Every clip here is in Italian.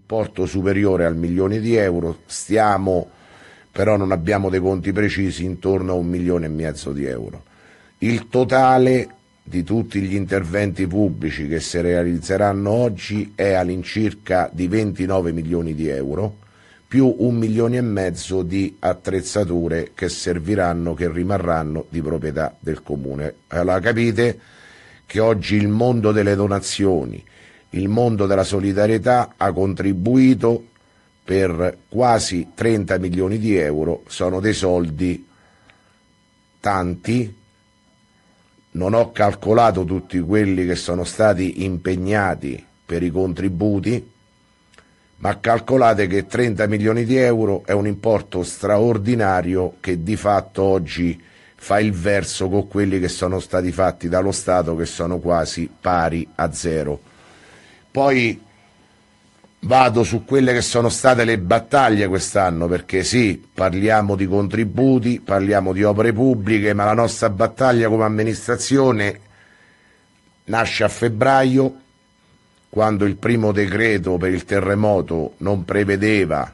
importo superiore al 1.000.000 di euro, però non abbiamo dei conti precisi, intorno a 1,5 milioni di euro. Il totale di tutti gli interventi pubblici che si realizzeranno oggi è all'incirca di 29 milioni di euro, più 1,5 milioni di attrezzature che serviranno, che rimarranno di proprietà del Comune. Allora capite che oggi il mondo delle donazioni, il mondo della solidarietà ha contribuito per quasi 30 milioni di euro, sono dei soldi tanti. Non ho calcolato tutti quelli che sono stati impegnati per i contributi, ma calcolate che 30 milioni di euro è un importo straordinario che di fatto oggi fa il verso con quelli che sono stati fatti dallo Stato, che sono quasi pari a zero. Poi vado su quelle che sono state le battaglie quest'anno, perché sì, parliamo di contributi, parliamo di opere pubbliche, ma la nostra battaglia come amministrazione nasce a febbraio, quando il primo decreto per il terremoto non prevedeva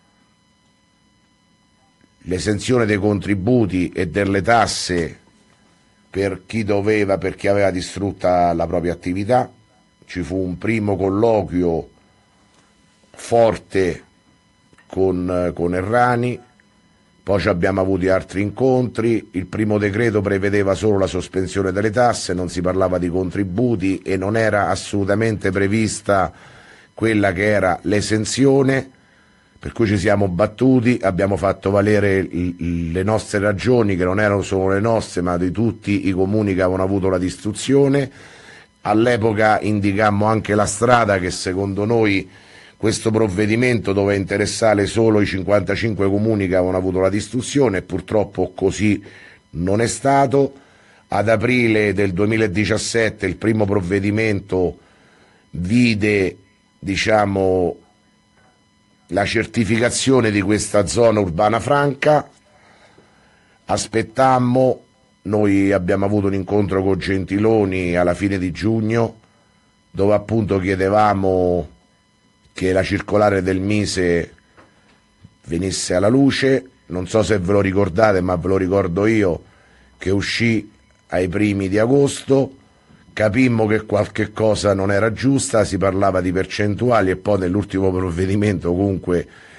l'esenzione dei contributi e delle tasse per chi doveva, per chi aveva distrutta la propria attività. Ci fu un primo colloquio forte con Errani, poi abbiamo avuto altri incontri. Il primo decreto prevedeva solo la sospensione delle tasse, non si parlava di contributi e non era assolutamente prevista quella che era l'esenzione, per cui ci siamo battuti, abbiamo fatto valere le nostre ragioni, che non erano solo le nostre ma di tutti i comuni che avevano avuto la distruzione. All'epoca indicammo anche la strada, che secondo noi questo provvedimento doveva interessare solo i 55 comuni che avevano avuto la distruzione, e purtroppo così non è stato. Ad aprile del 2017 il primo provvedimento vide, diciamo, la certificazione di questa zona urbana franca. Aspettammo, noi abbiamo avuto un incontro con Gentiloni alla fine di giugno, dove appunto chiedevamo che la circolare del Mise venisse alla luce. Non so se ve lo ricordate, ma ve lo ricordo io, che uscì ai primi di agosto. Capimmo che qualche cosa non era giusta, si parlava di percentuali e poi nell'ultimo provvedimento comunque